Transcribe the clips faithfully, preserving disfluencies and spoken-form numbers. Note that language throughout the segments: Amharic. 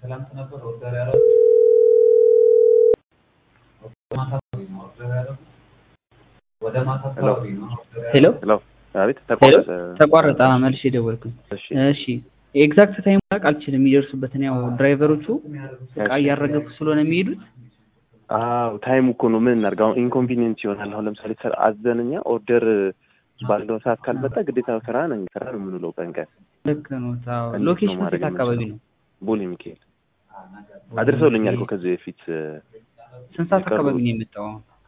ትላንት ነበር ኦርደር ያደረኩት ማታ ነው ኦርደር ያደረኩት ወደ ማታ አካባቢ ነው ሄሎ ሄሎ አቤት ተቋረጠ ተቋረጠ መልሼ ደወልኩኝ እሺ ኤግዛክት ታይም ማወቅ አልችልም የሚደርሱበት ነው ድራይቨሮቹ እቃ እያረገፉ ስለሆነ የሚሄዱት አው ታይም እኮ ነው ምን እናርጋው ኢንኮንቪኒየንስ ይሆናል አሁን ለምሳሌ አዘነኛ ኦርደር ባለው ሰዓት ካልመጣ ግዴታ ስራ ነኝ ስራ ነው የምንለው ቀንቀን ልክ ነው ታው ሎኬሽን የት አካባቢ ነው ቦሌ ሚካኤል አድርሰውልኛል እኮ ከዚህ በፊት ስንት ሰዓት አካባቢ ነው የመጣው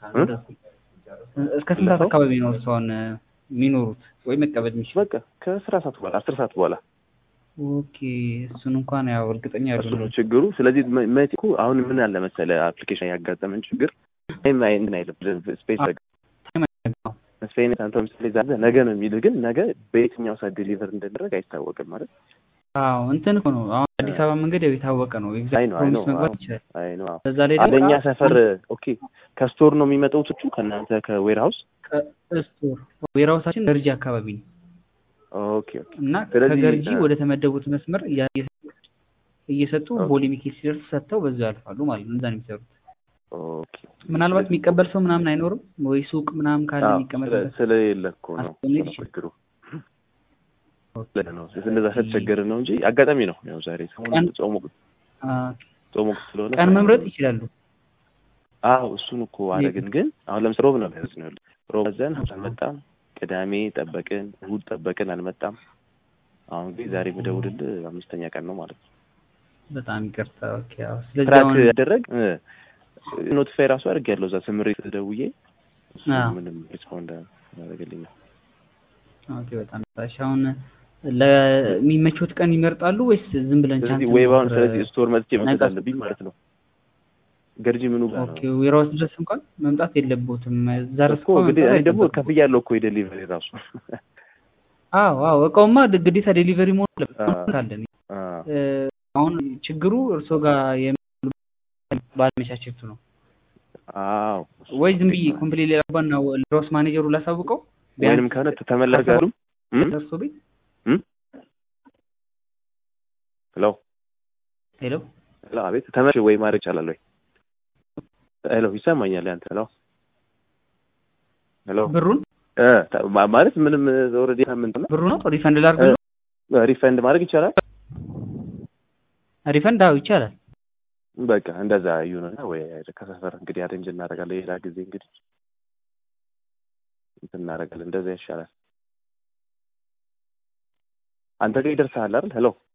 እስከ ስንት ሰዓት አካባቢ ነው እርሷን የሚኖሩት ወይ መቀበል የሚችል በቃ ከአስር ሰዓት በኋላ አስር ሰዓት በኋላ ኦኬ እሱን እንኳን ያው እርግጠኛ አይደለም ነው ችግሩ ስለዚህ መጥኩ አሁን ምን አለ መሰለ አፕሊኬሽን ያጋጠመን ችግር ታይም ላይ እንትን አይደለም ስፔስ ስፔን አንተ ምሳሌ ዛሬ ነገ ነው የሚል ግን ነገ በየትኛው ሰዓት ዴሊቨር እንደሚደረግ አይታወቅም ማለት አዎ እንትን እኮ ነው አሁን አዲስ አበባ መንገድ የታወቀ ነው ኤግዛክት ፕሮሚስ መግባት ይችላል አይ ነው በዛ ላይ አለኛ ሰፈር ኦኬ ከስቶር ነው የሚመጣው ትቹ ከናንተ ከዌር ሃውስ ከስቶር ዌር ሃውሳችን ገርጂ አካባቢ ነው ኦኬ ኦኬ እና ከገርጂ ወደ ተመደቡት መስመር እየሰጡ ቦሌ ሚካኤል ሲደርስ ሰጥተው በዛው ያልፋሉ ማለት ነው እንደዛ ነው የሚሰሩት ኦኬ ምናልባት የሚቀበል ሰው ምናምን አይኖርም ወይ ሱቅ ምናምን ካለ የሚቀመጥበት ስለሌለ እኮ ነው ችግሩ ለነ ነው ስለዛ ተቸገረ ነው እንጂ አጋጣሚ ነው ያው ዛሬ ሰሞኑን ጾሙ ጾሙ ስለሆነ ቀን መምረጥ ይችላሉ አዎ እሱን እኮ አረግን ግን አሁን ለምሳሌ ሮብ ነው ያዝ ነው ሮብ ዘን አልመጣም ቅዳሜ ጠበቅን እሑድ ጠበቅን አልመጣም አሁን ግን ዛሬ መደውልል አምስተኛ ቀን ነው ማለት ነው በጣም ይቅርታ ኦኬ አዎ ስለዚህ ትራክ ያደረግ ኖቲፋይ ራሱ አድርግ ያለው ዛ ስምሪት ደውዬ ምንም ሪስፖንድ አደረገልኝ ኦኬ በጣም ታሻውን ለሚመቹት ቀን ይመርጣሉ ወይስ ዝም ብለን ቻንስ ስለዚህ ዌባውን ስለዚህ ስቶር መጥቼ መጥቼ አለብኝ ማለት ነው ገርጂ ምኑ ጋር ነው ኦኬ ዌራውስ ድረስ እንኳን መምጣት የለበትም ዛርስኮ እንግዲህ እኔ ደግሞ ከፍያለሁ እኮ ዴሊቨሪ ራሱ አዎ አዎ እቃውማ ግዴታ ዴሊቨሪ መሆን አለበት አሁን ችግሩ እርሶ ጋር ባለመቻቸቱ ነው አዎ ወይ ዝም ብዬ ኮምፕሊት ላባና ሮስ ማኔጀሩ ላሳውቀው ወይንም ካለ ተመለጋሉ እርሶ ቤት ሄሎ ሄሎ ሄሎ አቤት ተመለሽ ወይ ማድረግ ይችላል ወይ ሄሎ ይሰማኛል አንተ ሄሎ ሄሎ ብሩን እ ማለት ምንም ኦሬዲ ሳምንት ነው ብሩ ነው ሪፈንድ ላድርግ ሪፈንድ ማድረግ ይችላል ሪፈንድ አው ይችላል በቃ እንደዛ ይሁንና ወይ ከሰፈር እንግዲህ አሬንጅ እናደርጋለን ሌላ ጊዜ እንግዲህ እንትን እናደርጋለን እንደዛ ይሻላል አንተ ጋር ይደርሳል አይደል ሄሎ